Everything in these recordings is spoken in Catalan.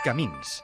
Camins.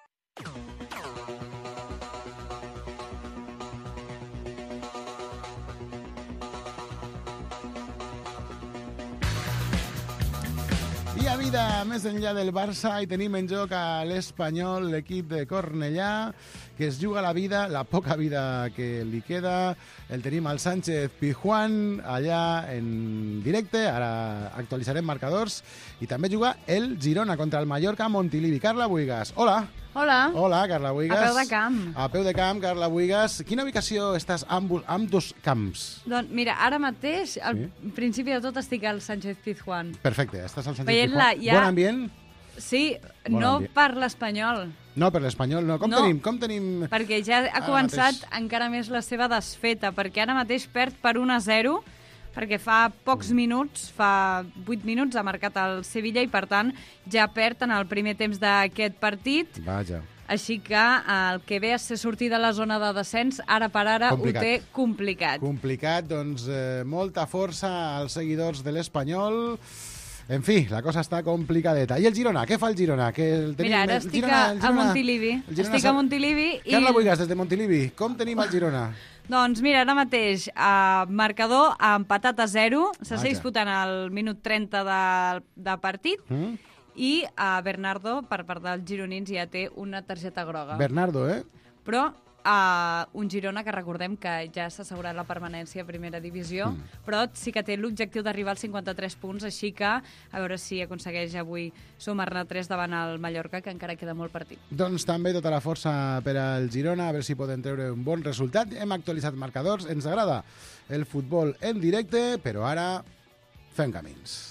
Hi ha vida més enllà del Barça i tenim en joc a l'Espanyol, l'equip de Cornellà, que es juga la vida, la poca vida que li queda. El tenim al Sánchez Pizjuán allà en directe, ara actualitzarem marcadors, i també juga el Girona contra el Mallorca a Montilivi. Carla Buigas, hola. Hola. Hola, Carla Buigas. A peu de camp. A peu de camp, Carla Buigas. Quina ubicació estàs amb dos camps? Doncs mira, ara mateix, al principi de tot, estic al Sánchez Pizjuán. Perfecte, estàs al Sánchez Veient-la Pizjuán. ja- Bon ambient? Sí, Bon no ambient. per l'Espanyol, No, per l'Espanyol no. Com No. tenim... perquè ja ha Ara començat mateix. encara més la seva desfeta, perquè ara mateix perd per 1-0, perquè fa pocs minuts, fa 8 minuts, ha marcat el Sevilla i, per tant, ja perd en el primer temps d'aquest partit. Vaja. Així que el que ve a ser sortir de la zona de descens, ara per ara Complicat. ho té complicat. Complicat, doncs molta força als seguidors de l'Espanyol. En fi, la cosa està complicadeta. I el Girona? Què fa el Girona? Que el tenim... Mira, ara el estic Girona, a Montilivi. el Girona Estic a Montilivi i... Carla Buigas, des de Montilivi. Com tenim el Girona? Doncs mira, ara mateix, marcador ha empatat a 0, s'està Vaja. disputant el minut 30 de partit, i Bernardo, per part dels gironins, ja té una targeta groga. Bernardo, eh? Però un Girona que recordem que ja s'ha assegurat la permanència a primera divisió, però sí que té l'objectiu d'arribar als 53 punts, així que a veure si aconsegueix avui sumar-ne 3 davant el Mallorca, que encara queda molt partit. Doncs també tota la força per al Girona, a veure si poden treure un bon resultat. Hem actualitzat marcadors, ens agrada el futbol en directe, però ara fem camins.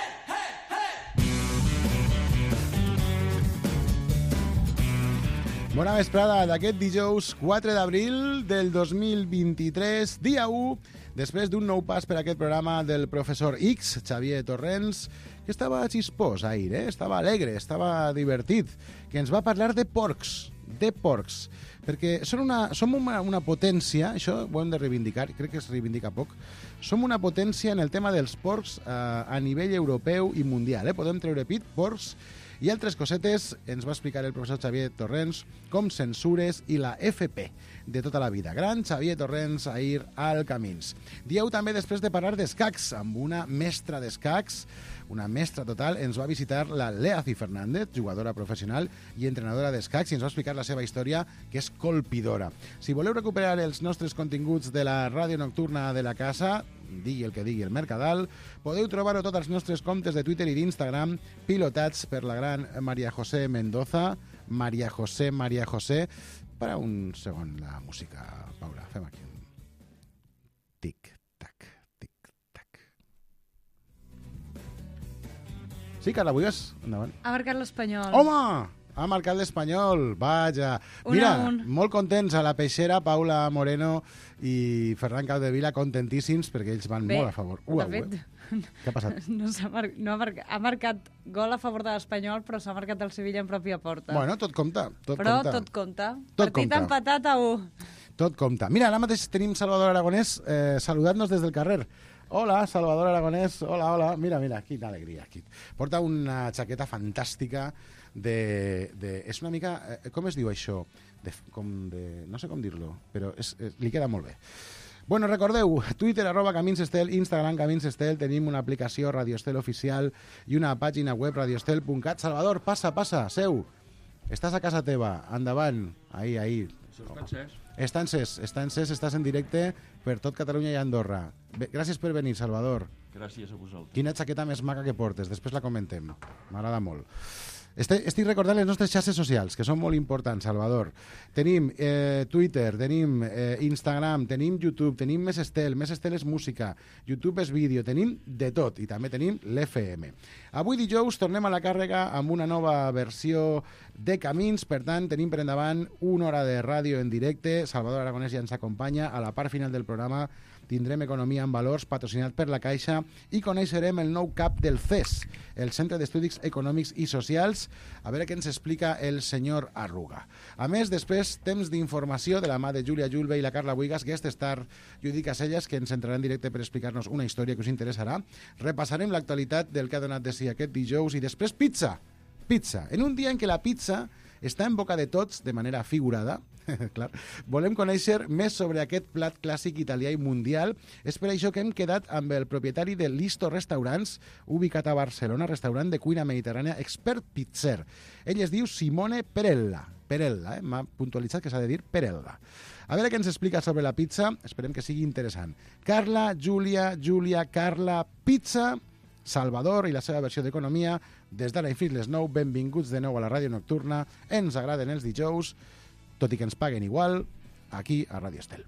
Bona vesprada d'aquest dijous 4 d'abril del 2023, dia 1, després d'un nou pas per aquest programa del professor X, Xavier Torrents, que estava xispós ahir, estava alegre, estava divertit, que ens va parlar de porcs, perquè som una potència, això ho hem de reivindicar, crec que es reivindica poc, som una potència en el tema dels porcs a nivell europeu i mundial, podem treure pit, porcs, i altres cosetes ens va explicar el professor Xavier Torrents, com censures i la FP de tota la vida. Gran Xavier Torrents ahir al Camins. Dieu també després de parlar d'escacs, amb una mestra d'escacs, una mestra total, ens va visitar la Leaci Fernández, jugadora professional i entrenadora d'escacs, i ens va explicar la seva història, que és colpidora. Si voleu recuperar els nostres continguts de la ràdio nocturna de la casa, digui el que digui el Mercadal, podeu trobar-ho tots els nostres comptes de Twitter i d'Instagram, pilotats per la gran María José Mendoza. María José. Para un segon la música, Paula. Fem aquí un tic-tac, tic-tac. Sí, Carla Buigas? Endavant. Ha marcat l'Espanyol. Home! Ha marcat l'Espanyol, vaja. Mira, molt contents a la Peixera, Paula Moreno i Ferran Capdevila, contentíssims perquè ells van molt a favor. De fet, què ha passat? ha marcat gol a favor de l'Espanyol, però s'ha marcat el Sevilla en pròpia porta. Bueno, tot compta. Tot compta. Tot Partit compta. empatat a 1. Tot compta. Mira, ara mateix tenim Salvador Aragonès saludant-nos des del carrer. Hola, Salvador Aragonès. Hola. Mira, quina alegria. Porta una jaqueta fantàstica és una mica... com es diu això? No sé com dir-lo, però li queda molt bé. Bueno, recordeu, Twitter, @CaminsEstel, Instagram, CaminsEstel, tenim una aplicació Radio Estel oficial i una pàgina web radioestel.cat. Salvador, passa, seu. Estàs a casa teva, endavant. Ahí. Està encès, estàs en directe per tot Catalunya i Andorra. Gràcies per venir, Salvador. Gràcies a vosaltres. Quina jaqueta més maca que portes, després la comentem. M'agrada molt. Estic recordant les nostres xarxes socials, que són molt importants, Salvador. Tenim Twitter, tenim Instagram, tenim YouTube, tenim Més Estel és música, YouTube és vídeo, tenim de tot, i també tenim l'FM. Avui dijous tornem a la càrrega amb una nova versió de Camins, per tant, tenim per endavant una hora de ràdio en directe. Salvador Aragonès ja ens acompanya. A la part final del programa tindrem Economia en Valors, patrocinat per la Caixa, i coneixerem el nou cap del CES, el Centre d'Estudis Econòmics i Socials, a veure què ens explica el senyor Arruga. A més, després, temps d'informació de la mà de Júlia Julve i la Carla Buigas, guest star Judica Selles, que ens entrarà en directe per explicar-nos una història que us interessarà. Repassarem l'actualitat del que ha donat de si aquest dijous i després pizza. Pizza. En un dia en què la pizza està en boca de tots de manera figurada, clar, volem conèixer més sobre aquest plat clàssic italià i mundial. És per això que hem quedat amb el propietari de Listo Restaurants, ubicat a Barcelona, restaurant de cuina mediterrània, expert pizzer. Ell es diu Simone Perella. Perella, m'ha puntualitzat que s'ha de dir Perella. A veure què ens explica sobre la pizza, esperem que sigui interessant. Carla, Júlia, Carla, pizza, Salvador i la seva versió d'economia. Des d'ara i fins les 9, benvinguts de nou a la ràdio nocturna. Ens agraden els dijous, tot i que ens paguen igual, aquí a Ràdio Estel.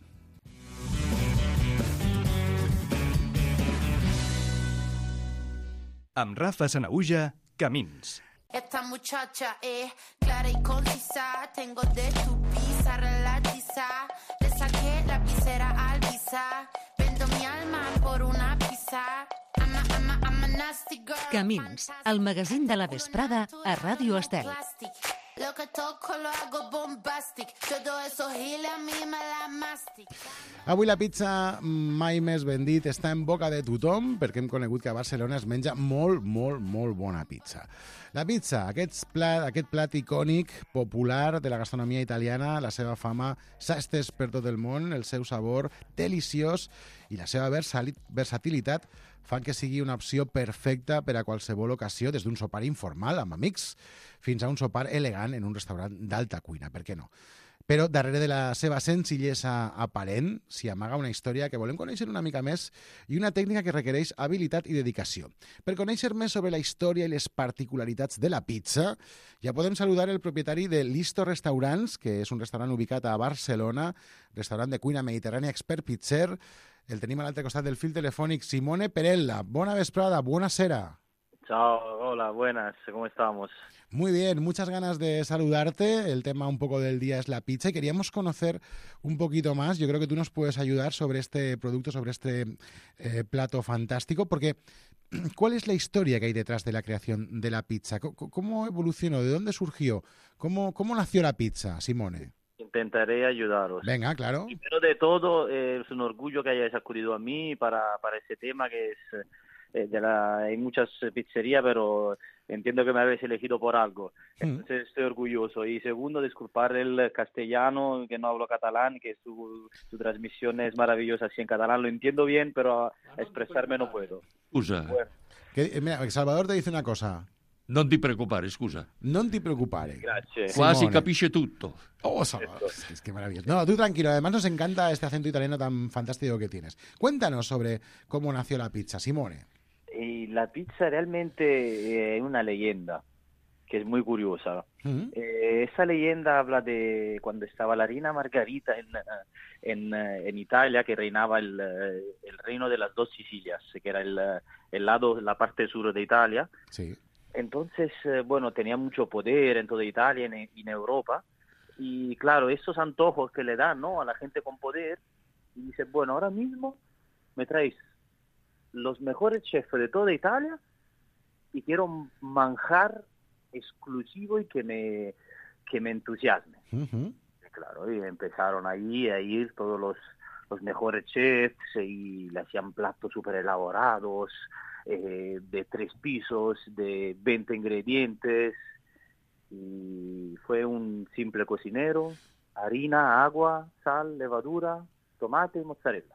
Amb Rafa Sanahuja, Camins. Esta muchacha es clara y concisa. Tengo de tu pizza relatiza. Le saqué la visera al pisar. Vendo mi alma por una pizza. I'm a nasty girl. Camins, el magazín de la vesprada a Ràdio Estel. Lo que toco lo hago bombastic. Todo eso gile a mí me la mastic. Avui la pizza mai més ben dit està en boca de tothom perquè hem conegut que a Barcelona es menja molt bona pizza. La pizza, aquest plat icònic, popular de la gastronomia italiana, la seva fama s'ha estès per tot el món, el seu sabor deliciós i la seva versatilitat fan que sigui una opció perfecta per a qualsevol ocasió, des d'un sopar informal amb amics fins a un sopar elegant en un restaurant d'alta cuina, per què no? Però darrere de la seva senzillesa aparent s'hi amaga una història que volem conèixer una mica més i una tècnica que requereix habilitat i dedicació. Per conèixer més sobre la història i les particularitats de la pizza, ja podem saludar el propietari de Listo Restaurants, que és un restaurant ubicat a Barcelona, restaurant de cuina mediterrània, expert pizzer. El tenim a l'altre costat del fil telefònic, Simone Perella. Bona vesprada, buonasera. Chao, hola, buenas, ¿cómo estamos? Muy bien, muchas ganas de saludarte. El tema un poco del día es la pizza y queríamos conocer un poquito más. Yo creo que tú nos puedes ayudar sobre este producto, sobre este plato fantástico, porque ¿cuál es la historia que hay detrás de la creación de la pizza? ¿Cómo evolucionó? ¿De dónde surgió? ¿Cómo nació la pizza, Simone? Intentaré ayudaros. Venga, claro. Primero de todo, es un orgullo que hayáis acudido a mí para este tema que es... hay muchas pizzerías, pero entiendo que me habéis elegido por algo. Entonces estoy orgulloso. Y segundo, disculpar el castellano, que no hablo catalán, que su transmisión es maravillosa así en catalán. Lo entiendo bien, pero expresarme no puedo. Scusa. Bueno. Mira, Salvador te dice una cosa. Non ti preoccupare, scusa. Non ti preoccupare. Grazie. Quasi Simone. capisce tutto. Oh, Salvador, es que maravilloso. No, tú tranquilo, además nos encanta este acento italiano tan fantástico que tienes. Cuéntanos sobre cómo nació la pizza, Simone. Y la pizza realmente es una leyenda que es muy curiosa. Esa leyenda habla de cuando estaba la reina Margarita en Italia, que reinaba el reino de las dos Sicilias, que era la parte sur de Italia. Sí. Entonces, bueno, tenía mucho poder en toda Italia y en Europa. Y claro, esos antojos que le dan, ¿no?, a la gente con poder, y dice, bueno, ahora mismo me traéis los mejores chefs de toda Italia y quiero un manjar exclusivo y que me entusiasme. Uh-huh. Y claro, y empezaron ahí a ir todos los mejores chefs y le hacían platos súper elaborados, de 3 pisos, de 20 ingredientes, y fue un simple cocinero, harina, agua, sal, levadura, tomate y mozzarella.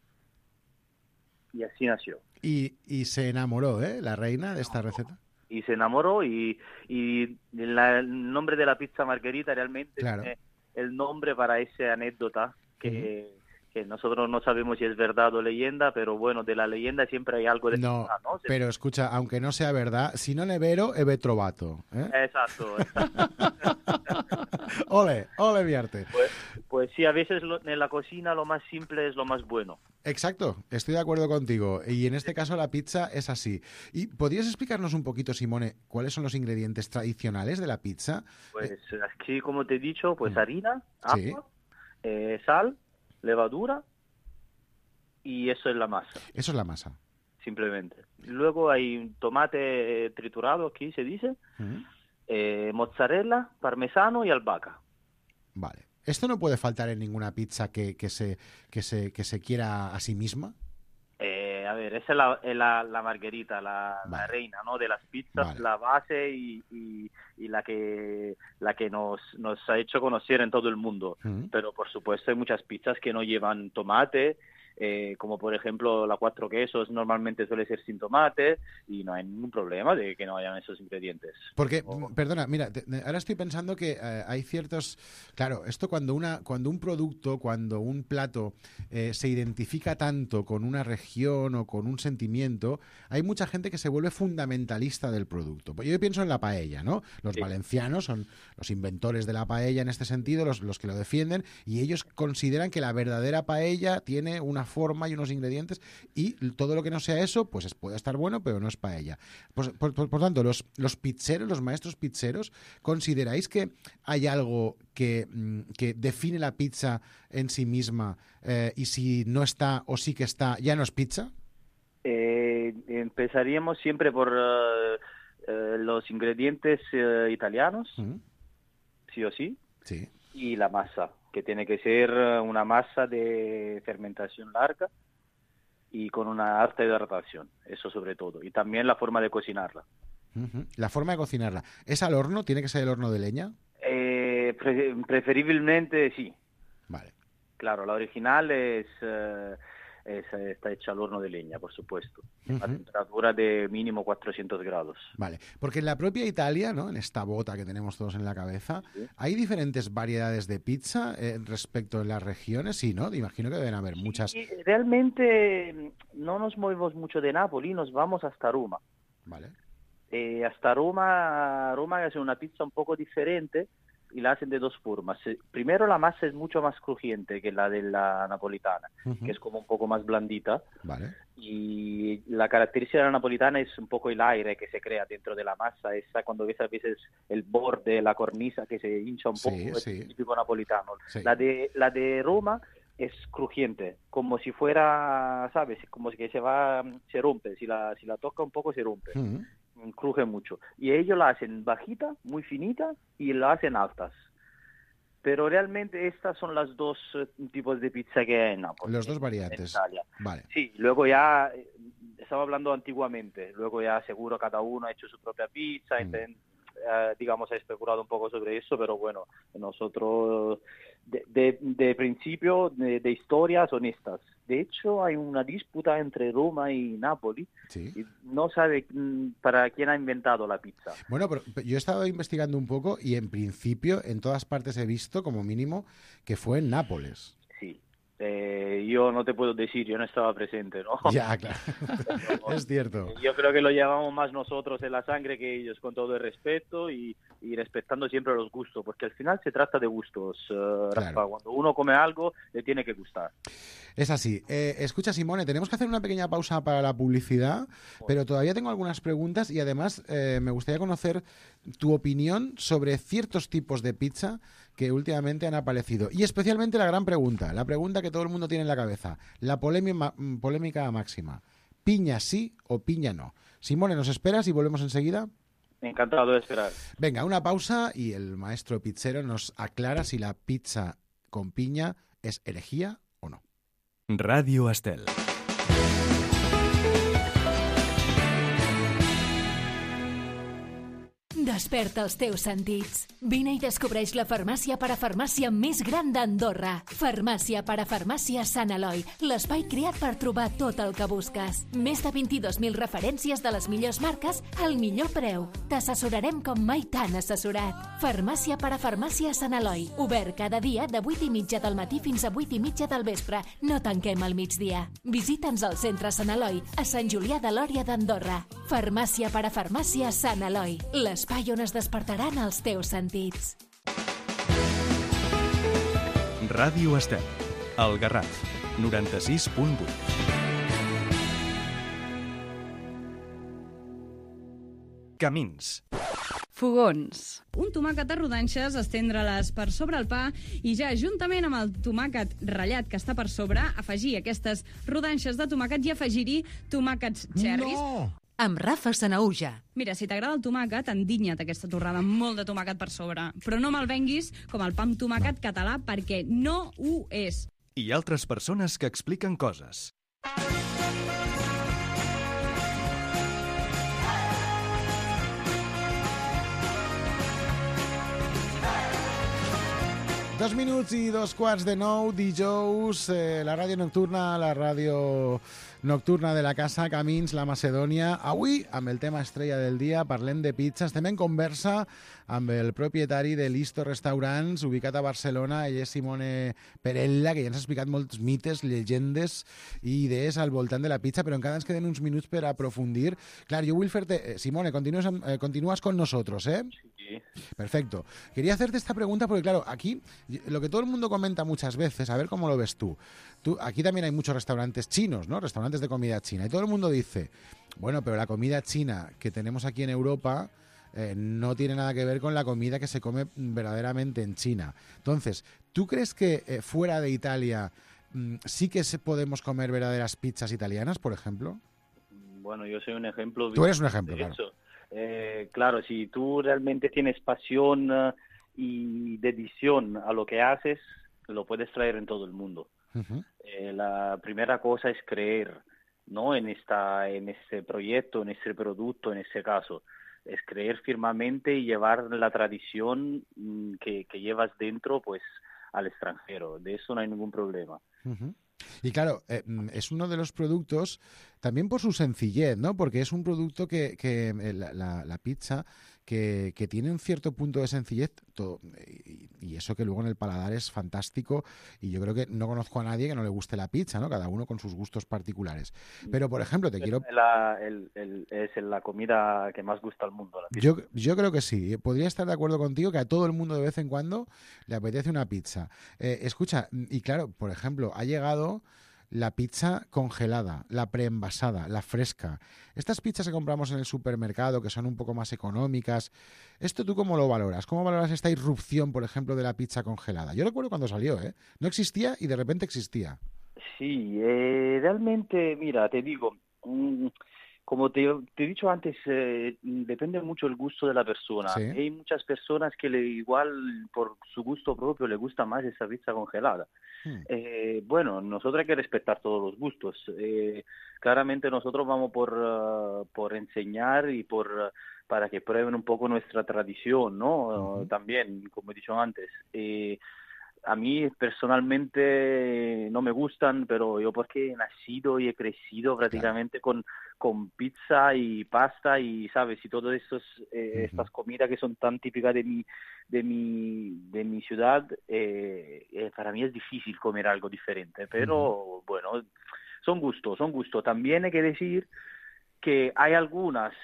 Y así nació. Y se enamoró, la reina de esta receta. Y se enamoró y el nombre de la pizza margherita realmente Claro. es el nombre para esa anécdota que nosotros no sabemos si es verdad o leyenda, pero bueno, de la leyenda siempre hay algo de No, verdad, ¿no? pero escucha, aunque no sea verdad, si non è vero, è trovato. Exacto. Ole, ole mi arte. Pues sí, a veces en la cocina lo más simple es lo más bueno. Exacto, estoy de acuerdo contigo. Y en este caso la pizza es así. ¿Y podrías explicarnos un poquito, Simone, cuáles son los ingredientes tradicionales de la pizza? Pues aquí, como te he dicho, pues harina, Sí. agua, sal, levadura, y eso es la masa, Eso es la masa. simplemente. Luego hay un tomate triturado, aquí se dice, mozzarella, parmesano y albahaca. Vale. ¿Esto no puede faltar en ninguna pizza que se quiera a sí misma? A ver, esa es la margarita, la reina, ¿no? De las pizzas, la base y la que nos ha hecho conocer en todo el mundo. Pero por supuesto hay muchas pizzas que no llevan tomate, como por ejemplo la cuatro quesos normalmente suele ser sin tomate y no hay ningún problema de que no hayan esos ingredientes. Porque, perdona, mira, ahora estoy pensando que hay ciertos... Claro, esto cuando un producto, cuando un plato se identifica tanto con una región o con un sentimiento, hay mucha gente que se vuelve fundamentalista del producto. Yo pienso en la paella, ¿no? Los valencianos son los inventores de la paella en este sentido, los que lo defienden, y ellos consideran que la verdadera paella tiene una forma y unos ingredientes, y todo lo que no sea eso, pues puede estar bueno, pero no es paella. Por tanto, los pizzeros, los maestros pizzeros, ¿consideráis que hay algo que define la pizza en sí misma y si no está o sí que está, ya no es pizza? Empezaríamos siempre por los ingredientes italianos, sí o sí, y la masa, que tiene que ser una masa de fermentación larga y con una alta hidratación, eso sobre todo. Y también la forma de cocinarla. La forma de cocinarla. ¿Es al horno? ¿Tiene que ser el horno de leña? Preferiblemente sí. Vale. Claro, la original está hecha al horno de leña, por supuesto, a temperatura de mínimo 400 grados. Vale, porque en la propia Italia, ¿no? En esta bota que tenemos todos en la cabeza, ¿hay diferentes variedades de pizza respecto de las regiones? Sí, ¿no? Imagino que deben haber muchas. Realmente no nos movemos mucho de Nápoles, nos vamos hasta Roma. Vale. Hasta Roma hacen una pizza un poco diferente y la hacen de dos formas. Primero, la masa es mucho más crujiente que la de la napolitana, que es como un poco más blandita. Vale. Y la característica de la napolitana es un poco el aire que se crea dentro de la masa. Esa, cuando ves a veces el borde, la cornisa que se hincha un poco, es típico napolitano. Sí. La de Roma es crujiente, como si fuera, ¿sabes? Como que se rompe. Si la toca un poco, se rompe. Cruje mucho. Y ellos la hacen bajita, muy finita, y la hacen altas. Pero realmente estas son las dos tipos de pizza que hay en Nápoles. Los dos variantes. Vale. Sí, luego ya, estaba hablando antiguamente, luego ya seguro cada uno ha hecho su propia pizza, digamos, ha especulado un poco sobre eso, pero bueno, nosotros de principio, de historia, son estas. De hecho, hay una disputa entre Roma y Nápoles. Sí. Y no sabe para quién ha inventado la pizza. Bueno, pero yo he estado investigando un poco y en principio en todas partes he visto, como mínimo, que fue en Nápoles. Sí. Yo no te puedo decir, yo no estaba presente, ¿no? Ya, claro. Es cierto. Yo creo que lo llevamos más nosotros en la sangre que ellos, con todo el respeto y respetando siempre los gustos, porque al final se trata de gustos, Rafa. Cuando uno come algo, le tiene que gustar. Es así. Escucha, Simone, tenemos que hacer una pequeña pausa para la publicidad, pero todavía tengo algunas preguntas y además me gustaría conocer tu opinión sobre ciertos tipos de pizza que últimamente han aparecido. Y especialmente la gran pregunta, la pregunta que todo el mundo tiene en la cabeza, la polémica máxima. ¿Piña sí o piña no? Simone, ¿nos esperas y volvemos enseguida? Encantado de esperar. Venga, una pausa y el maestro pizzero nos aclara si la pizza con piña es herejía o no. Ràdio Estel. Desperta els teus sentits. Vine i descobreix la farmàcia parafarmàcia més gran d'Andorra. Farmàcia parafarmàcia Sant Eloi, l'espai creat per trobar tot el que busques. Més de 22.000 referències de les millors marques al millor preu. T'assessorarem com mai t'han assessorat. Farmàcia parafarmàcia Sant Eloi, obert cada dia de 8:30 del matí fins a 8:30 del vespre. No tanquem al migdia. Visita'ns al centre Sant Eloi, a Sant Julià de Lòria d'Andorra. Farmàcia parafarmàcia Sant Eloi, l'espai on es despertaran els teus sentits. Ràdio Estel, El Garraf, 96.8. Camins. Fogons. Un tomàquet a rodanxes, estendre-les per sobre el pa i ja juntament amb el tomàquet ratllat que està per sobre, afegir aquestes rodanxes de tomàquet i afegir-hi tomàquets cherries. No! Amb Rafa Sanaúja. Mira, si t'agrada el tomàquet, endinya't aquesta torrada amb molt de tomàquet per sobre. Però no me'l venguis com el pa amb tomàquet català, perquè no ho és. I altres persones que expliquen coses. Dos minuts i 2:15, dijous, la ràdio nocturna de la casa, Camins, la Macedònia. Avui, amb el tema estrella del dia, parlem de pizza. Estem en conversa amb el propietari de Listo Restaurants, ubicat a Barcelona. Ell és Simone Perella, que ja ens ha explicat molts mites, llegendes i idees al voltant de la pizza, però encara ens queden uns minuts per aprofundir. Clar, jo vull fer-te... Simone, continúas con nosotros, ¿eh? Sí. Perfecto. Quería hacerte esta pregunta porque, claro, aquí lo que todo el mundo comenta muchas veces, a ver cómo lo ves tú. Aquí también hay muchos restaurantes chinos, ¿no? Restaurantes de comida china. Y todo el mundo dice, bueno, pero la comida china que tenemos aquí en Europa no tiene nada que ver con la comida que se come verdaderamente en China. Entonces, ¿tú crees que fuera de Italia sí que podemos comer verdaderas pizzas italianas, por ejemplo? Bueno, yo soy un ejemplo. Tú eres un ejemplo, de claro. eso. Claro, si tú realmente tienes pasión y dedicación a lo que haces, lo puedes traer en todo el mundo. Uh-huh. La primera cosa es creer, ¿no? En este proyecto, en este producto, en este caso. Es creer firmemente y llevar la tradición que llevas dentro, pues, al extranjero. De eso no hay ningún problema. Uh-huh. Y claro, es uno de los productos también por su sencillez, ¿no? Porque es un producto que la pizza que tiene un cierto punto de sencillez y eso que luego en el paladar es fantástico, y yo creo que no conozco a nadie que no le guste la pizza, ¿no? Cada uno con sus gustos particulares. Pero, por ejemplo, te quiero... Es la comida que más gusta al mundo, la pizza. Yo creo que sí. Podría estar de acuerdo contigo que a todo el mundo de vez en cuando le apetece una pizza. Escucha, y claro, por ejemplo, ha llegado la pizza congelada, la preenvasada, la fresca. Estas pizzas que compramos en el supermercado, que son un poco más económicas, ¿esto tú cómo lo valoras? ¿Cómo valoras esta irrupción, por ejemplo, de la pizza congelada? Yo recuerdo cuando salió, ¿eh? No existía y de repente existía. Sí, realmente, mira, te digo, como te he dicho antes, depende mucho el gusto de la persona. Sí. Hay muchas personas que igual por su gusto propio le gusta más esa pizza congelada. Bueno, nosotros hay que respetar todos los gustos. Claramente nosotros vamos por enseñar y para que prueben un poco nuestra tradición, ¿no? Uh-huh. También, como he dicho antes. A mí personalmente no me gustan, pero yo porque he nacido y he crecido prácticamente con pizza y pasta y, ¿sabes? Y todo eso, estas comidas que son tan típicas de mi ciudad, para mí es difícil comer algo diferente. Pero, bueno, son gustos. También hay que decir que hay algunas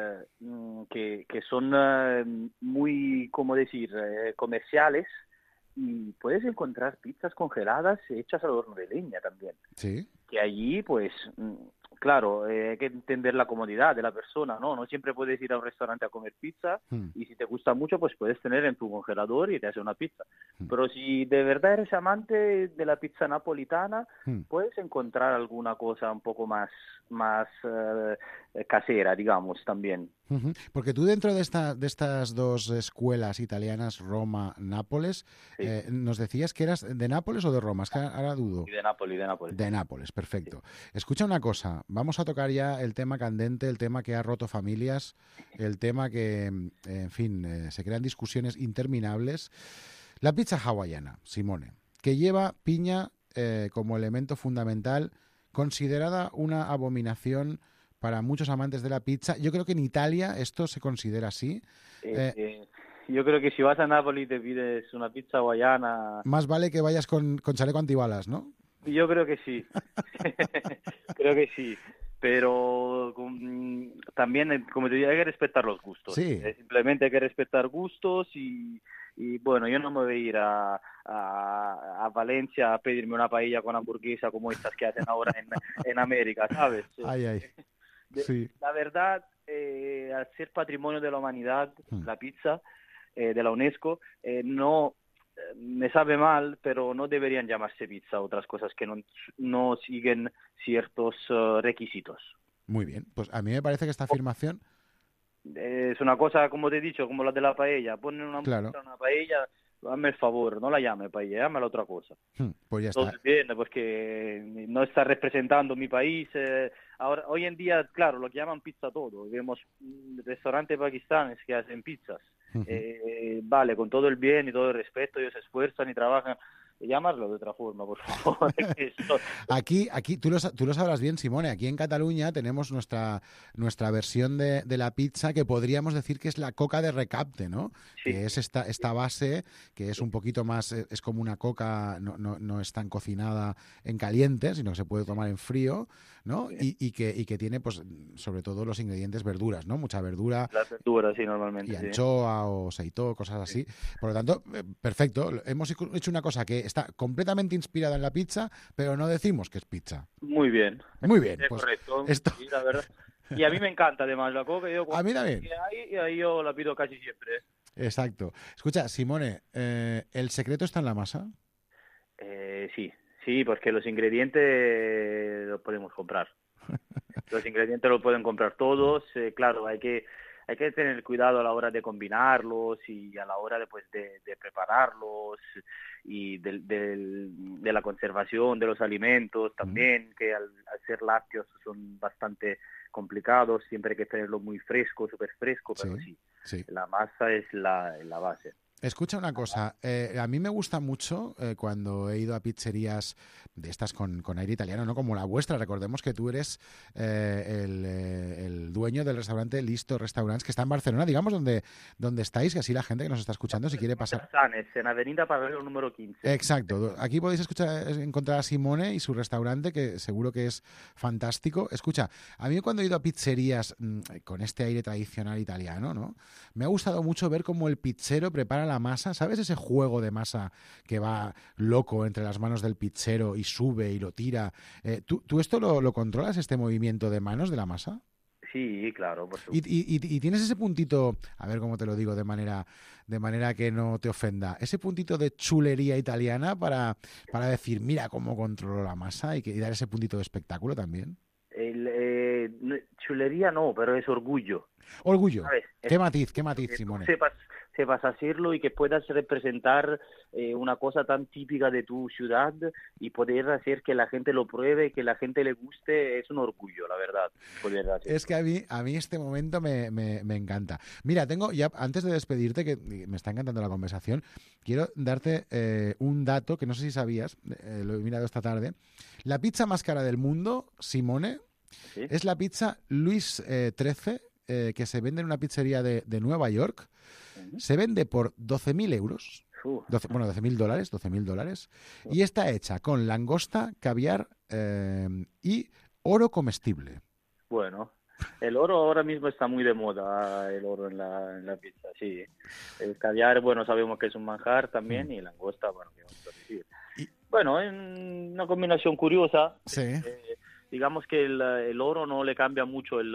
que son muy, ¿cómo decir?, comerciales. Y puedes encontrar pizzas congeladas hechas al horno de leña también. Sí. Que allí, pues, claro, hay que entender la comodidad de la persona, ¿no? No siempre puedes ir a un restaurante a comer pizza y si te gusta mucho, pues puedes tener en tu congelador y te hace una pizza. Pero si de verdad eres amante de la pizza napolitana, puedes encontrar alguna cosa un poco más casera, digamos, también. Porque tú dentro de estas dos escuelas italianas, Roma, Nápoles, sí. Nos decías que eras de Nápoles o de Roma, es que ahora dudo. De Nápoles. De Nápoles, perfecto. Sí. Escucha una cosa, vamos a tocar ya el tema candente, el tema que ha roto familias, el tema que, en fin, se crean discusiones interminables. La pizza hawaiana, Simone, que lleva piña como elemento fundamental, considerada una abominación para muchos amantes de la pizza. Yo creo que en Italia esto se considera así. Yo creo que si vas a Nápoles y te pides una pizza hawaiana... Más vale que vayas con chaleco antibalas, ¿no? Yo creo que sí. Creo que sí. Pero también, como te digo, hay que respetar los gustos. Sí. Simplemente hay que respetar gustos y bueno, yo no me voy a ir a Valencia a pedirme una paella con hamburguesa como estas que hacen ahora en América, ¿sabes? Ay. Sí. La verdad, al ser patrimonio de la humanidad, la pizza de la UNESCO, no me sabe mal, pero no deberían llamarse pizza otras cosas que no siguen ciertos requisitos. Muy bien, pues a mí me parece que esta afirmación... Es una cosa, como te he dicho, como la de la paella. Ponen una, claro. una paella, hazme el favor, no la llame paella, llámala otra cosa. Pues ya está. Entonces, bien, pues que no está representando mi país. Ahora, hoy en día, claro, lo que llaman pizza todo. Vemos restaurantes pakistanes que hacen pizzas. Vale, con todo el bien y todo el respeto, ellos se esfuerzan y trabajan. Llamarlo de otra forma, por favor. Aquí tú lo sabrás bien, Simone. Aquí en Cataluña tenemos nuestra versión de la pizza que podríamos decir que es la coca de recapte, ¿no? Sí. Que es esta base que es un poquito más, es como una coca, no es tan cocinada en caliente, sino que se puede tomar en frío, ¿no? Sí. Y que tiene, pues, sobre todo los ingredientes verduras, ¿no? Mucha verdura. Las verduras, sí, normalmente. Y anchoa o seitó, cosas así. Por lo tanto, perfecto. Hemos hecho una cosa que está completamente inspirada en la pizza, pero no decimos que es pizza. Muy bien. Muy bien. Es pues correcto. Esto... Sí, la verdad. Y a mí me encanta además la coca. A mí también. Y ahí yo la pido casi siempre. Exacto. Escucha, Simone, ¿el secreto está en la masa? Sí, porque los ingredientes los podemos comprar. Los ingredientes los pueden comprar todos. Claro, hay que tener cuidado a la hora de combinarlos y a la hora de prepararlos y de la conservación de los alimentos también, que al ser lácteos son bastante complicados, siempre hay que tenerlo muy fresco, súper fresco, pero sí, la masa es la base. Escucha una cosa, a mí me gusta mucho cuando he ido a pizzerías de estas con aire italiano, ¿no? Como la vuestra. Recordemos que tú eres el dueño del restaurante Listo Restaurants, que está en Barcelona, digamos, donde estáis, que así la gente que nos está escuchando, si quiere pasar... En Avenida Paralelo número 15. Exacto. Aquí podéis encontrar a Simone y su restaurante, que seguro que es fantástico. Escucha, a mí cuando he ido a pizzerías con este aire tradicional italiano, ¿no? Me ha gustado mucho ver cómo el pizzero prepara la masa, ¿sabes? Ese juego de masa que va loco entre las manos del pizzero y sube y lo tira. ¿Tú esto lo controlas, este movimiento de manos de la masa? Sí, claro, por supuesto. Y tienes ese puntito, a ver cómo te lo digo de manera que no te ofenda, ese puntito de chulería italiana para decir, mira cómo controlo la masa y dar ese puntito de espectáculo también. Chulería no, pero es orgullo. Orgullo. ¿Sabes? ¿Qué matiz, Simone? Sepas hacerlo y que puedas representar una cosa tan típica de tu ciudad y poder hacer que la gente lo pruebe, que la gente le guste, es un orgullo, la verdad. Poder hacerlo. Es que a mí este momento me encanta. Mira, tengo ya, antes de despedirte, que me está encantando la conversación, quiero darte un dato que no sé si sabías, lo he mirado esta tarde. La pizza más cara del mundo, Simone, ¿sí? Es la pizza Luis XIII, que se vende en una pizzería de Nueva York. Se vende por 12.000 euros. $12.000. Y está hecha con langosta, caviar y oro comestible. Bueno, el oro ahora mismo está muy de moda, el oro en la pizza, sí. El caviar, bueno, sabemos que es un manjar también, y langosta, bueno, ¿qué vamos a decir? Bueno, es una combinación curiosa. Sí. Digamos que el oro no le cambia mucho el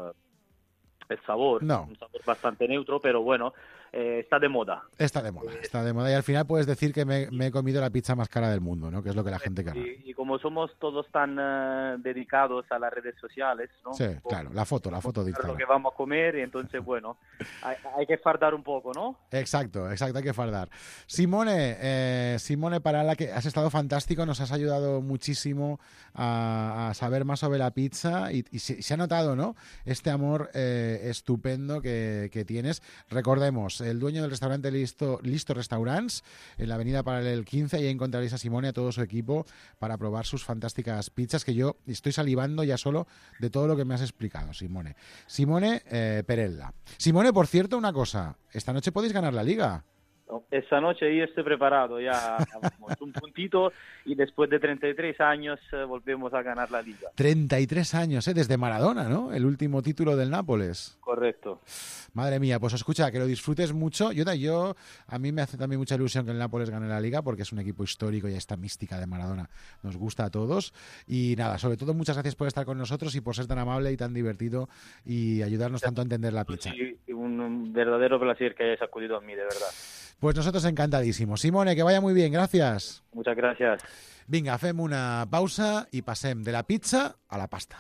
sabor, no. Un sabor bastante neutro, pero bueno, está de moda. Está de moda y al final puedes decir que me he comido la pizza más cara del mundo, ¿no? Que es lo que la gente querrá. Y como somos todos tan dedicados a las redes sociales, ¿no? Sí, claro, la foto de Instagram. Lo que vamos a comer y entonces, bueno, hay que fardar un poco, ¿no? Exacto, hay que fardar. Simone Parala, que has estado fantástico, nos has ayudado muchísimo a saber más sobre la pizza y se ha notado, ¿no? Este amor estupendo que tienes. Recordemos, el dueño del restaurante Listo Restaurants, en la avenida Paralel 15, ahí encontraréis a Simone y a todo su equipo para probar sus fantásticas pizzas, que yo estoy salivando ya solo de todo lo que me has explicado, Simone. Simone Perella. Simone, por cierto, una cosa, esta noche podéis ganar la Liga. Esta noche yo estoy preparado, ya vamos, un puntito y después de 33 años volvemos a ganar la Liga. 33 años, desde Maradona, ¿no? El último título del Nápoles. Correcto. Madre mía, pues escucha, que lo disfrutes mucho. A mí me hace también mucha ilusión que el Nápoles gane la Liga porque es un equipo histórico y esta mística de Maradona nos gusta a todos. Y nada, sobre todo muchas gracias por estar con nosotros y por ser tan amable y tan divertido y ayudarnos tanto a entender la pizza. Sí, un verdadero placer que hayas acudido a mí, de verdad. Pues nosotros encantadísimos. Simone, que vaya muy bien, gràcies. Muchas gracias. Vinga, fem una pausa i passem de la pizza a la pasta.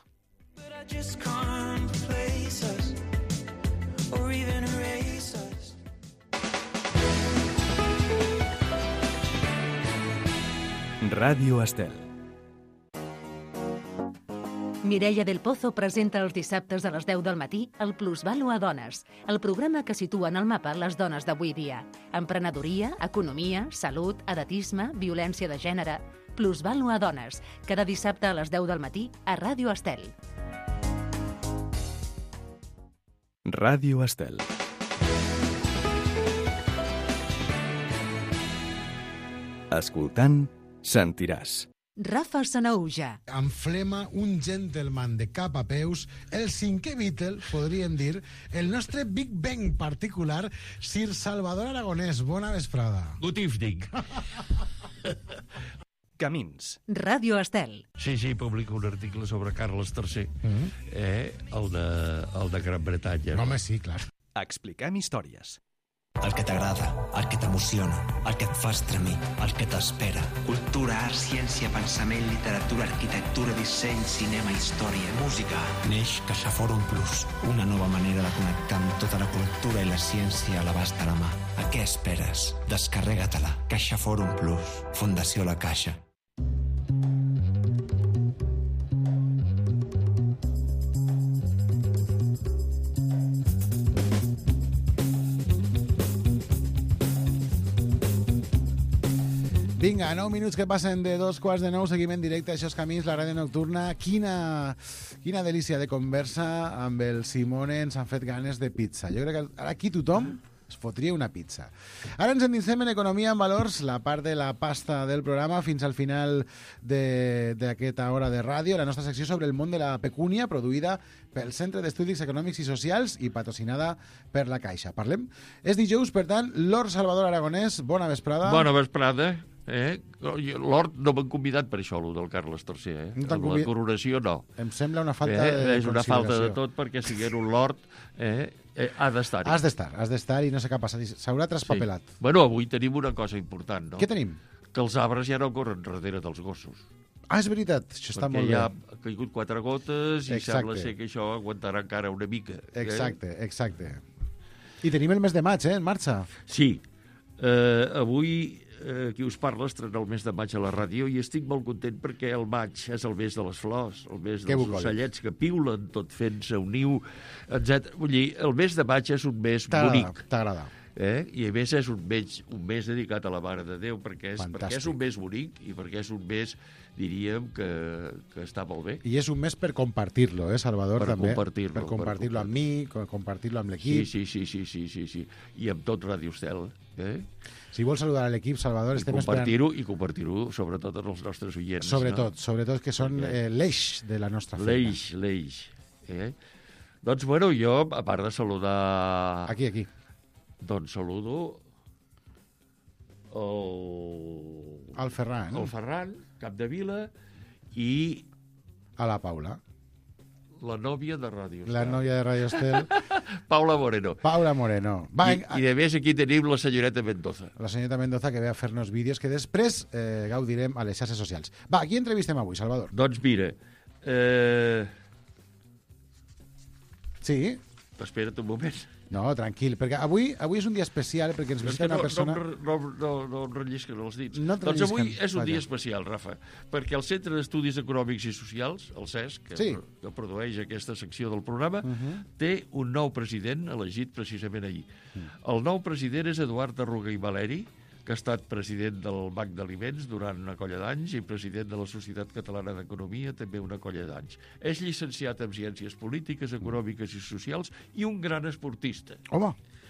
Ràdio Estel. Mireia del Pozo presenta els dissabtes a les 10 del matí el Plusvalua a Dones, el programa que situa en el mapa les dones d'avui dia. Emprenedoria, economia, salut, edatisme, violència de gènere... Plusvalua a Dones, cada dissabte a les 10 del matí a Ràdio Estel. Ràdio Estel. Escoltant, sentiràs. Rafa Sanauja. Amb flema, un gentleman de cap a peus, el cinquè Beatle, podríem dir, el nostre Big Bang particular, Sir Salvador Aragonès. Bona vesprada. Good evening. Camins. Ràdio Estel. Sí, publico un article sobre Carles III, el de Gran Bretanya. Home, sí, clar. Expliquem històries. El que t'agrada, el que t'emociona, el que et fa estremir, el que t'espera. Cultura, art, ciència, pensament, literatura, arquitectura, disseny, cinema, història, música. Neix CaixaForum Plus, una nova manera de connectar amb tota la cultura i la ciència a l'abast de la mà. A què esperes? Descarrega-te-la. CaixaForum Plus. Fundació La Caixa. Vinga, 9 minuts que passen de 2:15, seguim en directe, això és Camins, la ràdio nocturna. Quina delícia de conversa amb el Simone, ens han fet ganes de pizza. Jo crec que ara aquí tothom es fotria una pizza. Ara ens endinsem en Economia en Valors, la part de la pasta del programa, fins al final d'aquesta hora de ràdio, la nostra secció sobre el món de la pecúnia, produïda pel Centre d'Estudis Econòmics i Socials i patrocinada per la Caixa. Parlem? És dijous, per tant, Lord Salvador Aragonès, bona vesprada. Bona vesprada. L'Hort no m'han convidat per això, el del Carles III. No t'han la coronació no. Em sembla una falta de És una falta de tot, perquè siguent un Lord ha d'estar-hi. Has d'estar i no sé què ha passat. S'haurà traspapelat. Sí. Bueno, avui tenim una cosa important, no? Què tenim? Que els arbres ja no corren darrere dels gossos. Ah, és veritat, això està molt bé. Perquè ja ha caigut 4 gotes i sembla ser que això aguantarà encara una mica. Exacte. I tenim el mes de maig, en marxa. Sí. Avui qui us parla estrena el mes de maig a la ràdio i estic molt content perquè el maig és el mes de les flors, el mes dels ocellets que piulen, tot fent-se un niu, etc. Vull dir, el mes de maig és un mes bonic. T'agrada. I a més és un mes dedicat a la Mare de Déu perquè és un mes bonic i perquè és un mes, diríem, que està molt bé. I és un mes per compartir-lo, Salvador, també. Per compartir-lo amb mi, compartir-lo amb l'equip. Sí. I amb tot Ràdio Estel. Si vols saludar a l'equip, Salvador, estem esperant... I compartir-ho, sobretot als nostres oients. Sobretot que són l'eix de la nostra feina. L'eix. Doncs, bueno, jo, a part de saludar... Aquí. Doncs saludo el Ferran. El Ferran, Capdevila, i... A la Paula. La nòvia de Ràdio Estel. La nòvia de Ràdio Estel. Paula Moreno. Va, I a més aquí tenim la senyoreta Mendoza. La senyoreta Mendoza, que ve a fer-nos vídeos que després gaudirem a les xarxes socials. Va, qui entrevistem avui, Salvador? Doncs mira... Sí? Espera't un moment. No, tranquil, perquè avui és un dia especial perquè ens visita una persona... No rellisquen els dits. Doncs avui és un dia especial, Rafa, perquè el Centre d'Estudis Econòmics i Socials, el CESC, que produeix aquesta secció del programa, té un nou president elegit precisament ahir. El nou president és Eduard Arruga i Valeri, que ha estat president del Banc d'Aliments durant una colla d'anys i president de la Societat Catalana d'Economia també una colla d'anys. És llicenciat en Ciències Polítiques, Econòmiques i Socials i un gran esportista. Home!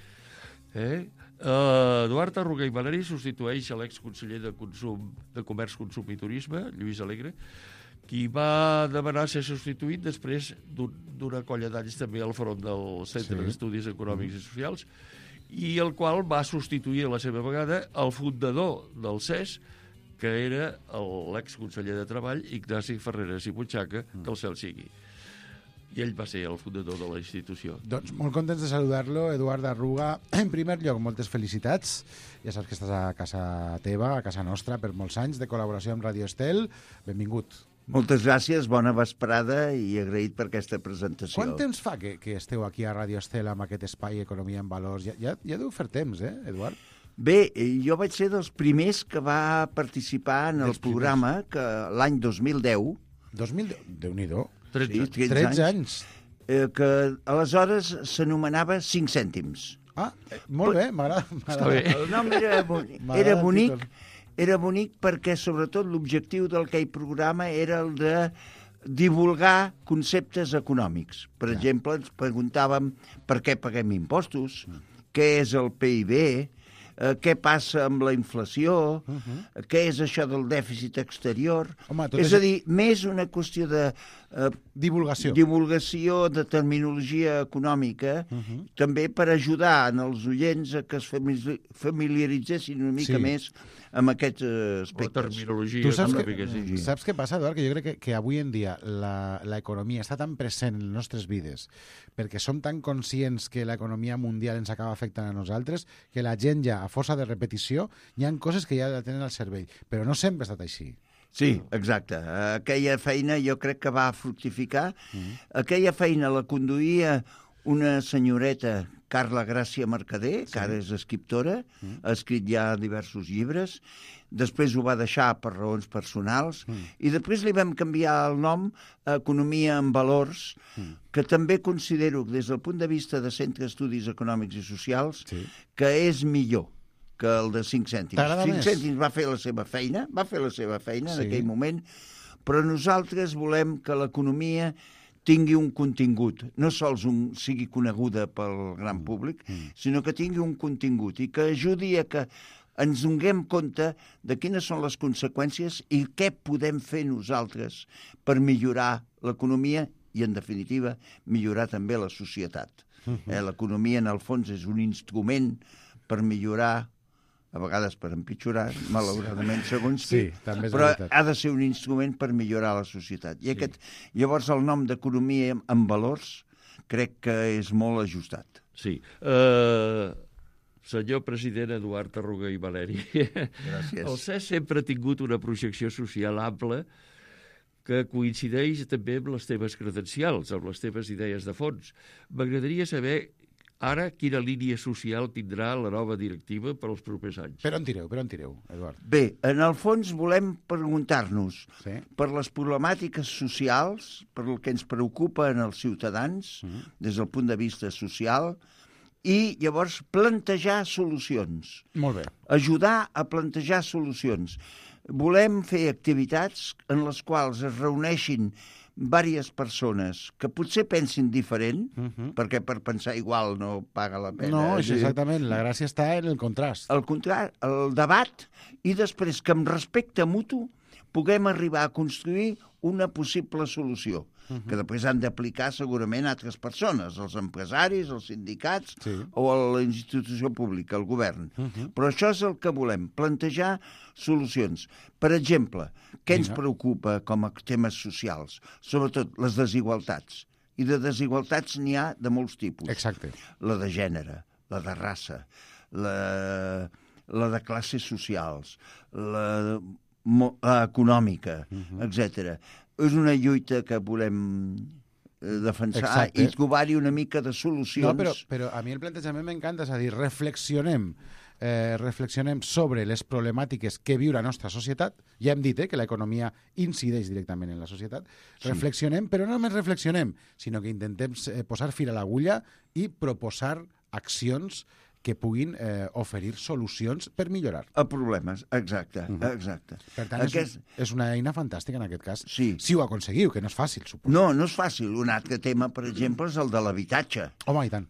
Eduard Arruga i Valeri substitueix a l'exconseller de Comerç, Consum i Turisme, Lluís Alegre, qui va demanar ser substituït després d'una colla d'anys també al front del Centre d'Estudis Econòmics i Socials, i el qual va substituir a la seva vegada el fundador del CES, que era l'exconseller de Treball, Ignasi Ferreres i Butxaca, que el cel sigui. I ell va ser el fundador de la institució. Doncs molt contents de saludar-lo, Eduard Arruga. En primer lloc, moltes felicitats. Ja saps que estàs a casa teva, a casa nostra, per molts anys de col·laboració amb Ràdio Estel. Benvingut. Moltes gràcies, bona vesprada i agraït per aquesta presentació. Quant temps fa que esteu aquí a Ràdio Estel amb aquest espai Economia en Valors? Ja deu fer temps, Eduard? Bé, jo vaig ser dels primers que va participar en el programa que l'any 2010. 2010? Déu-n'hi-do. 13 anys. Que aleshores s'anomenava 5 cèntims. Ah, molt bé, m'agrada. El nom era bonic perquè, sobretot, l'objectiu d'aquell programa era el de divulgar conceptes econòmics. Per exemple, ens preguntàvem per què paguem impostos, què és el PIB, què passa amb la inflació, què és això del dèficit exterior. És a dir, més una qüestió de divulgació de terminologia econòmica, també per ajudar els oients a que es familiaritzessin una mica més amb aquests aspectes. La terminologia. Tu saps què passa, Eduard? Que jo crec que avui en dia l'economia està tan present en les nostres vides perquè som tan conscients que l'economia mundial ens acaba afectant a nosaltres que la gent ja, a força de repetició, hi ha coses que ja la tenen al cervell. Però no sempre ha estat així. Sí, exacte. Aquella feina jo crec que va fructificar. Aquella feina la conduïa una senyoreta, Carla Gràcia Mercader, que ara és escriptora, ha escrit ja diversos llibres, després ho va deixar per raons personals, i després li vam canviar el nom a Economia en Valors, que també considero, des del punt de vista de Centre d'Estudis Econòmics i Socials, que és millor que el de 5 cèntims. 5 cèntims va fer la seva feina en aquell moment, però nosaltres volem que l'economia tingui un contingut, no sols sigui coneguda pel gran públic, sinó que tingui un contingut i que ajudi a que ens donem compte de quines són les conseqüències i què podem fer nosaltres per millorar l'economia i, en definitiva, millorar també la societat. L'economia, en el fons, és un instrument per millorar, a vegades per empitjorar, malauradament, segons qui, però ha de ser un instrument per millorar la societat. I llavors el nom d'Economia en Valors crec que és molt ajustat. Sí. Senyor president Eduard Tarruga i Valeri, el CES sempre ha tingut una projecció social ampla que coincideix també amb les teves credencials, amb les teves idees de fons. M'agradaria saber ara quina línia social tindrà la nova directiva per als propers anys. Per on tireu, Eduard? Bé, en el fons volem preguntar-nos per les problemàtiques socials, per el que ens preocupa en els ciutadans, des del punt de vista social, i llavors plantejar solucions. Molt bé. Ajudar a plantejar solucions. Volem fer activitats en les quals es reuneixin diverses persones que potser pensin diferent, perquè per pensar igual no paga la pena. No, exactament, la gràcia està en el contrast. El debat, i després que amb respecte mutu puguem arribar a construir una possible solució, que després han d'aplicar segurament altres persones, els empresaris, els sindicats o la institució pública, el govern. Però això és el que volem, plantejar solucions. Per exemple, què ens preocupa com a temes socials? Sobretot les desigualtats. I de desigualtats n'hi ha de molts tipus. Exacte. La de gènere, la de raça, la de classes socials, la econòmica, etc. És una lluita que volem defensar i trobar-hi una mica de solucions. No, però a mi el plantejament m'encanta, és a dir, reflexionem sobre les problemàtiques que viu la nostra societat. Ja hem dit que l'economia incideix directament en la societat. Reflexionem, però no només reflexionem, sinó que intentem posar fil a l'agulla i proposar accions que puguin oferir solucions per millorar. A problemes, exacte. Per tant, és una eina fantàstica en aquest cas. Sí. Si ho aconseguiu, que no és fàcil, suposo. No, no és fàcil. Un altre tema, per exemple, és el de l'habitatge. Home, i tant.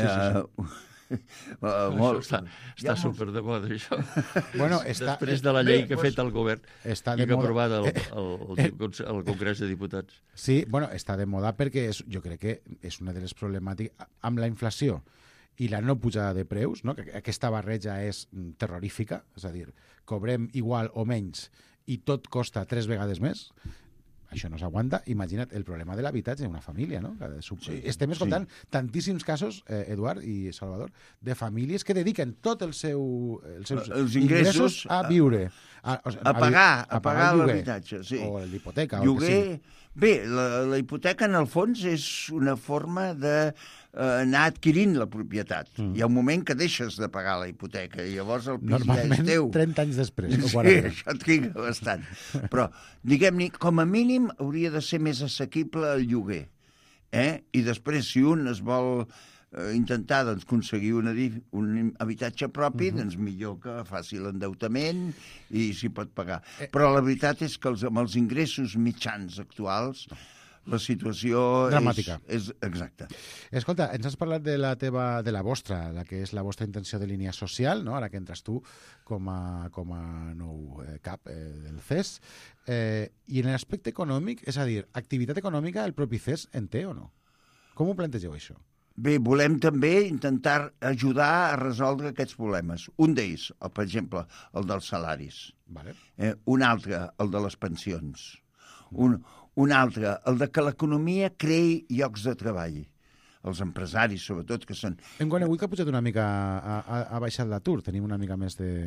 Està super de moda, això. Bueno, després de la llei que ha fet el govern i que ha aprovat el Congrés de Diputats. Sí, bueno, està de moda perquè jo crec que és una de les problemàtiques amb la inflació i la no pujada de preus, no? Que aquesta barreja és terrorífica, és a dir, cobrem igual o menys i tot costa 3 vegades més. Això no s'aguanta. Imagina't el problema de l'habitatge en una família, no? Estem escoltant tantíssims casos, Eduard i Salvador, de famílies que dediquen tot els seus ingressos a viure. A pagar l'habitatge, sí. O l'hipoteca. Lloguer. Bé, la hipoteca, en el fons, és una forma de anar adquirint la propietat. Hi ha un moment que deixes de pagar la hipoteca i llavors el pis normalment, ja és teu. 30 anys després. Sí, això triga bastant. Però, diguem-ne, com a mínim hauria de ser més assequible el lloguer. I després, si un es vol intentar aconseguir un habitatge propi, doncs millor que faci l'endeutament i s'hi pot pagar. Però la veritat és que amb els ingressos mitjans actuals la situació dramàtica. És exacta. Escolta, ens has parlat de la vostra, la que és la vostra intenció de línia social, no? Ara que entres tu com a nou cap del CES. I en l'aspecte econòmic, és a dir, activitat econòmica, el propi CES en té o no? Com ho plantegeu, això? Bé, volem també intentar ajudar a resoldre aquests problemes. Un d'ells, per exemple, el dels salaris. Vale. Un altre, el de les pensions. Un altre, el de que l'economia creï llocs de treball. Els empresaris, sobretot, que són... Hem conegut que ha pujat una mica, ha baixat l'atur, tenim una mica més de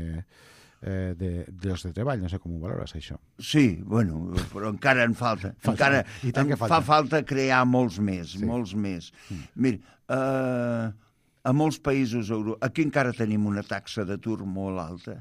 llocs de treball, no sé com ho valores, això. Sí, bueno, però encara en falta. Encara fa falta crear molts més, molts més. Mira, a molts països aquí encara tenim una taxa d'atur molt alta,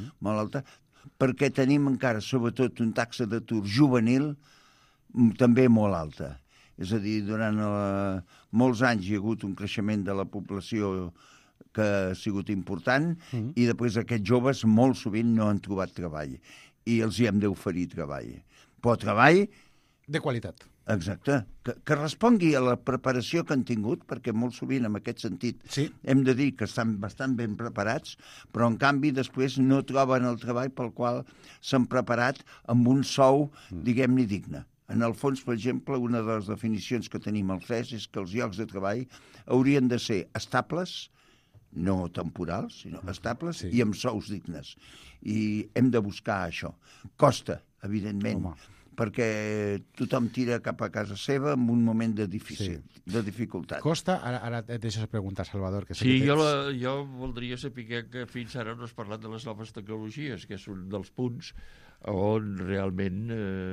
perquè tenim encara, sobretot, una taxa d'atur juvenil també molt alta. És a dir, durant molts anys hi ha hagut un creixement de la població que ha sigut important i després aquests joves molt sovint no han trobat treball i els hi hem d'oferir treball. Però treball... de qualitat. Exacte. Que respongui a la preparació que han tingut, perquè molt sovint en aquest sentit hem de dir que estan bastant ben preparats, però en canvi després no troben el treball pel qual s'han preparat amb un sou, diguem-ne, digne. En el fons, per exemple, una de les definicions que tenim al CES és que els llocs de treball haurien de ser estables, no temporals, sinó estables i amb sous dignes. I hem de buscar això. Costa, evidentment, perquè tothom tira cap a casa seva en un moment de dificultat. Costa? Ara et deixes preguntar, Salvador. Que sí, jo voldria saber que fins ara no has parlat de les noves tecnologies, que és un dels punts on realment,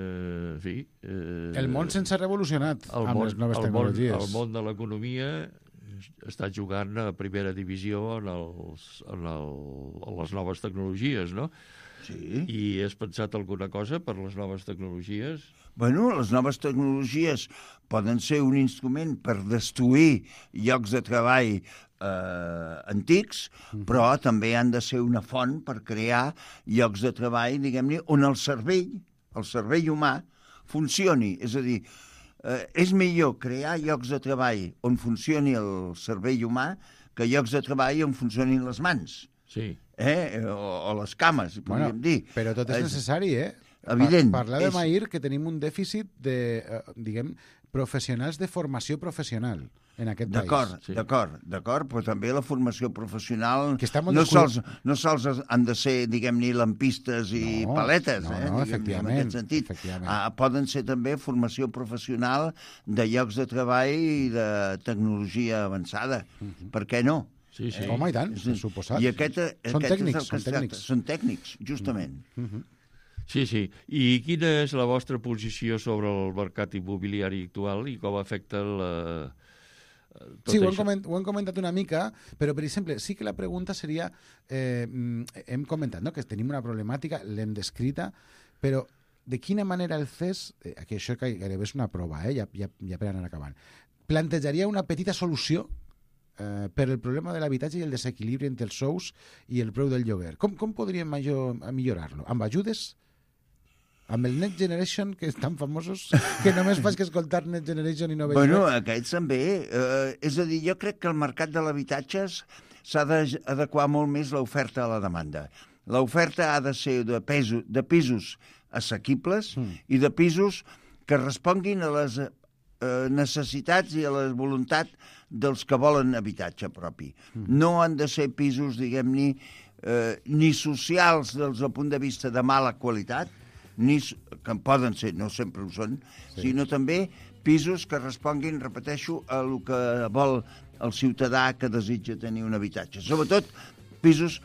el món sense revolucionat amb les noves tecnologies. El món de l'economia està jugant a primera divisió en les noves tecnologies, no? Sí. I has pensat alguna cosa per les noves tecnologies? Bueno, les noves tecnologies poden ser un instrument per destruir llocs de treball antics, però també han de ser una font per crear llocs de treball, diguem-ne, on el cervell humà funcioni. És a dir, és millor crear llocs de treball on funcioni el cervell humà que llocs de treball on funcionin les mans. Sí. O les cames, podríem dir. Però tot és necessari, Evident. Parlàvem ahir que tenim un dèficit de, diguem, professionals de formació professional en aquest país. D'acord, però també la formació professional no sols han de ser, diguem-ne, lampistes i paletes, efectivament, en aquest sentit. Poden ser també formació professional de llocs de treball i de tecnologia avançada. Per què no? Sí. Home, i tant, suposat. I són tècnics, justament. Sí. I quina és la vostra posició sobre el mercat immobiliari actual i com afecta Sí, ho hem comentat una mica, però, per exemple, sí que la pregunta seria... hem comentat, no?, que tenim una problemàtica, l'hem descrita, però de quina manera el CES, que això gairebé és una prova, ja per anar acabant, plantejaria una petita solució per el problema de l'habitatge i el desequilibri entre els sous i el preu del lloguer. Com podríem millorar-lo? Amb ajudes? Amb el Next Generation, que és tan famosos, que només fas que escoltar Next Generation i no veig Bueno, aquests també. És a dir, jo crec que el mercat de l'habitatge s'ha d'adequar molt més l'oferta a la demanda. L'oferta ha de ser de pisos assequibles i de pisos que responguin a les necessitats i a la voluntat dels que volen habitatge propi. No han de ser pisos, diguem-ne, ni socials des del punt de vista de mala qualitat, que poden ser, no sempre ho són, sinó també pisos que responguin, repeteixo, a el que vol el ciutadà que desitja tenir un habitatge. Sobretot pisos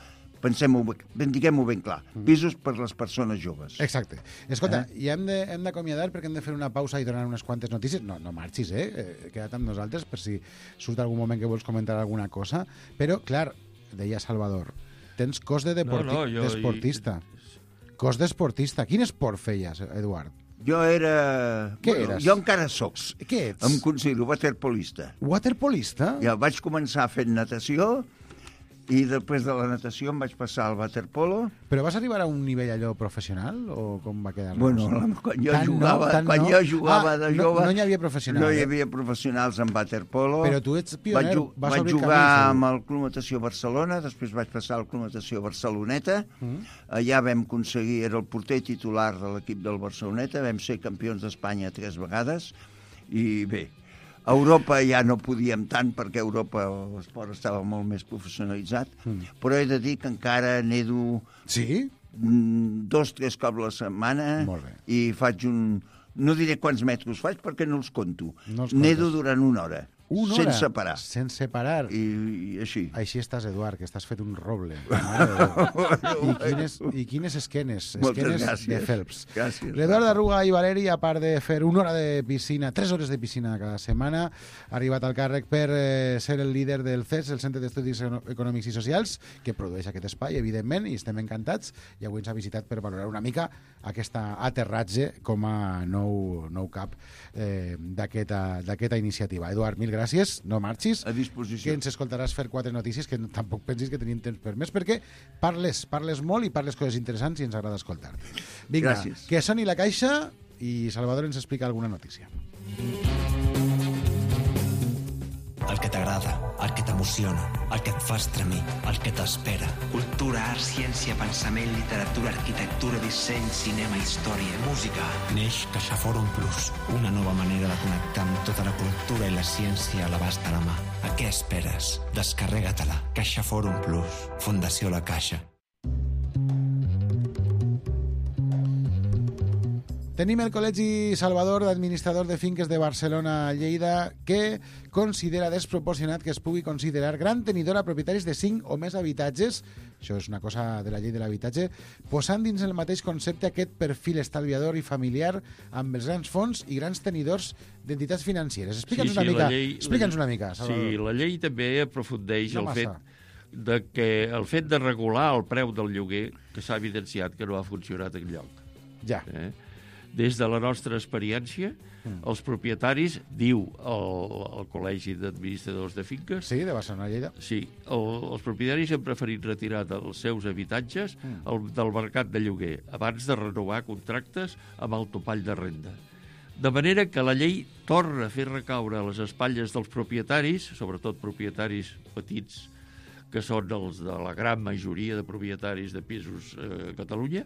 diguem-ho ben clar, pisos per les persones joves. Exacte. Escolta, i hem d'acomiadar perquè hem de fer una pausa i donar unes quantes notícies. No marxis, queda't amb nosaltres per si surt algun moment que vols comentar alguna cosa. Però, clar, deia Salvador, tens cos d'esportista. Cos d'esportista. Quin esport feies, Eduard? Jo era... Què eres? Jo encara soc. Què ets? Em considero waterpolista. Waterpolista? Ja vaig començar fent natació i després de la natació em vaig passar al waterpolo. Però vas arribar a un nivell allò professional o com va quedar? Bueno, quan jo jugava de jove... No hi havia professionals. No hi havia professionals en waterpolo. Però tu ets pioner. Vaig jugar amb el Club Natació Barcelona, després vaig passar al Club Natació Barceloneta. Allà vam aconseguir, era el porter titular de l'equip del Barceloneta, vam ser campions d'Espanya 3 vegades i bé, a Europa ja no podíem tant perquè a Europa l'esport estava molt més professionalitzat, però he de dir que encara nedo 2-3 cops la setmana i faig no diré quants metres faig perquè no els conto. Nedo durant una hora. Sense parar. Sense parar. I així. Així estàs, Eduard, que estàs fet un roble. I quines esquenes. Esquenes de Phelps. Gràcies. L'Eduard Arruga i Valeri, a part de fer 1 hora de piscina, 3 hores de piscina cada setmana, ha arribat al càrrec per ser el líder del CES, el Centre d'Estudis Econòmics i Socials, que produeix aquest espai, evidentment, i estem encantats, i avui ens ha visitat per valorar una mica aquest aterratge com a nou cap d'aquesta iniciativa. Eduard, mil gràcies, no marxis. A disposició. Que ens escoltaràs fer 4 notícies, que tampoc pensis que tenim temps per més, perquè parles molt i parles coses interessants i ens agrada escoltar-te. Vinga, gràcies. Que soni la caixa i Salvador ens explica alguna notícia. El que t'agrada, el que t'emociona, el que et fa estremir, el que t'espera. Cultura, art, ciència, pensament, literatura, arquitectura, disseny, cinema, història, música. Neix CaixaForum Plus, una nova manera de connectar amb tota la cultura i la ciència a l'abast de la mà. A què esperes? Descarrega-te-la. CaixaForum Plus. Fundació La Caixa. Tenim el Col·legi Salvador d'Administrador de Finques de Barcelona a Lleida, que considera desproporcionat que es pugui considerar gran tenidor a propietaris de 5 o més habitatges, això és una cosa de la llei de l'habitatge, posant dins el mateix concepte aquest perfil estalviador i familiar amb els grans fons i grans tenidors d'entitats financeres. Explica'ns una mica, Salvador. Sí, la llei també aprofundeix el fet de regular el preu del lloguer, que s'ha evidenciat que no ha funcionat enlloc. Ja. Des de la nostra experiència, els propietaris, diu el Col·legi d'Administradors de Finques... Sí, de Barcelona, Lleida. Sí, els propietaris han preferit retirar dels seus habitatges del mercat de lloguer abans de renovar contractes amb el topall de renda. De manera que la llei torna a fer recaure a les espatlles dels propietaris, sobretot propietaris petits, que són els de la gran majoria de propietaris de pisos a Catalunya,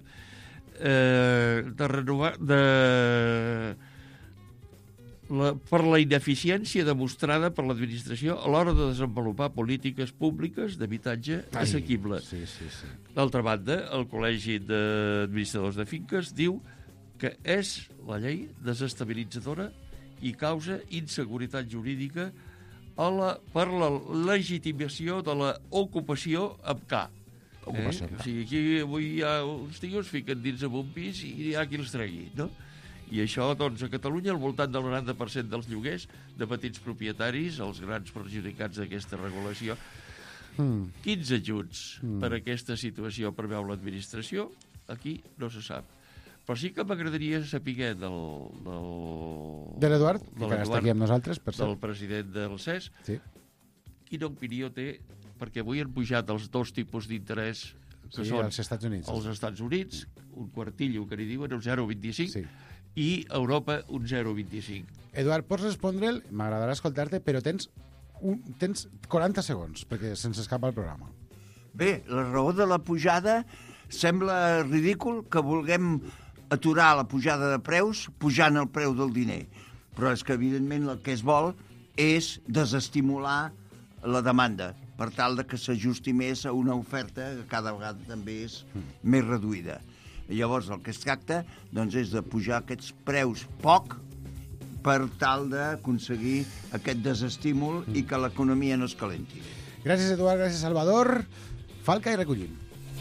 per la ineficiència demostrada per l'administració a l'hora de desenvolupar polítiques públiques d'habitatge assequible. D'altra banda, el Col·legi d'Administradors de Finques diu que és la llei desestabilitzadora i causa inseguretat jurídica per la legitimació de l'ocupació amb K. O sigui, aquí avui hi ha uns tios fiquen dins en un pis i hi ha qui els tregui, no? I això, doncs, a Catalunya, al voltant del 90% dels lloguers de petits propietaris, els grans perjudicats d'aquesta regulació. Quins ajuts per a aquesta situació preveu l'administració? Aquí no se sap. Però sí que m'agradaria saber de l'Eduard, que ara està aquí amb nosaltres, per cert. Del president del CES, quina opinió té, perquè avui han pujat els 2 tipus d'interès que són als Estats Units. Els Estats Units, un quartillo que n'hi diuen, un 0,25, i Europa un 0,25. Eduard, pots respondre'l? M'agradarà escoltar-te, però tens 40 segons, perquè se'ns escapa el programa. Bé, la raó de la pujada sembla ridícul que vulguem aturar la pujada de preus pujant el preu del diner. Però és que, evidentment, el que es vol és desestimular la demanda, per tal de que s'ajusti més a una oferta que cada vegada també és més reduïda. Llavors, el que es tracta doncs, és de pujar aquests preus poc per tal d'aconseguir aquest desestímul i que l'economia no es calenti. Gràcies, Eduard, gràcies, Salvador. Falca i recollim.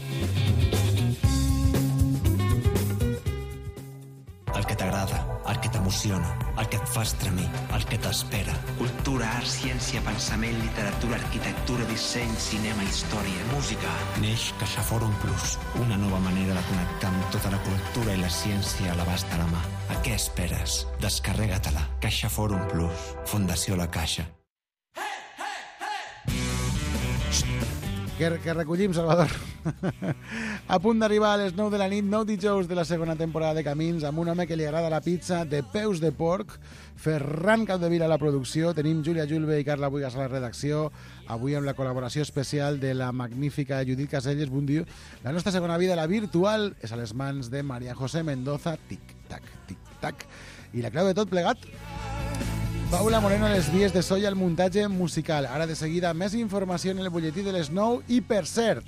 t'emociona, el que et fa estremir, el que t'espera. Cultura, art, ciència, pensament, literatura, arquitectura, disseny, cinema, història, música. Neix CaixaForum Plus, una nova manera de connectar amb tota la cultura i la ciència a l'abast de la mà. A què esperes? Descarrega-te-la. CaixaForum Plus. Fundació La Caixa. Que recollim, Salvador. A punt d'arribar a les 9 de la nit, nou dijous de la segona temporada de Camins, amb un home que li agrada la pizza de peus de porc, Ferran Capdevila a la producció, tenim Júlia Julve i Carla Buigas a la redacció, avui amb la col·laboració especial de la magnífica Judit Caselles. Bon dia. La nostra segona vida, la virtual, és a les mans de María José Mendoza. Tic-tac, tic-tac. I la clau de tot plegat... Paula Moreno a les vies de so i al muntatge musical. Ara de seguida més informació en el butlletí de les 9 i, per cert,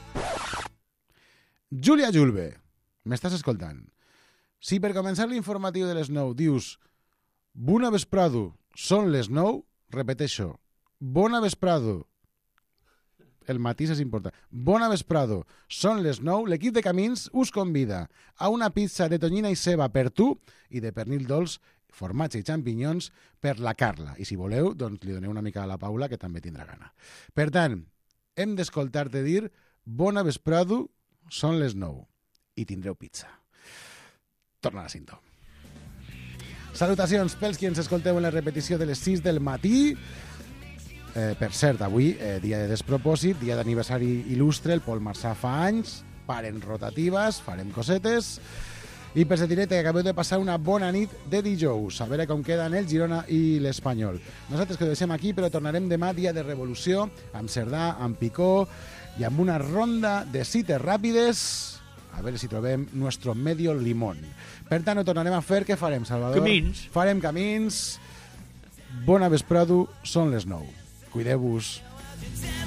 Júlia Julve, m'estàs escoltant? Si per començar l'informatiu de les 9 dius bona vesprada, són les 9, repeteixo, bona vesprada. El matís és important. Bona vesprada, són les 9, l'equip de Camins us convida a una pizza de tonyina i ceba per tu i de pernil dolç, formatge i xampinyons per la Carla. I si voleu, doncs li doneu una mica a la Paula, que també tindrà gana. Per tant, hem d'escoltar-te dir bona vesprada, són les 9 i tindreu pizza. Torna a la cinta. Salutacions pels qui ens escolteu en la repetició de les 6 del matí. Per cert, avui, dia de despropòsit, dia d'aniversari il·lustre, el Pol Marçà fa anys, paren rotatives, farem cosetes... I per Setireta, que acabeu de passar una bona nit de dijous. A veure com queden el Girona i l'Espanyol. Nosaltres que ho deixem aquí, però tornarem demà, dia de revolució, amb Cerdà, amb Picó i amb una ronda de cites ràpides. A veure si trobem nuestro medio limón. Per tant, ho tornarem a fer. Què farem, Salvador? Camins. Farem camins. Bona vesprada, són les 9. Cuideu-vos.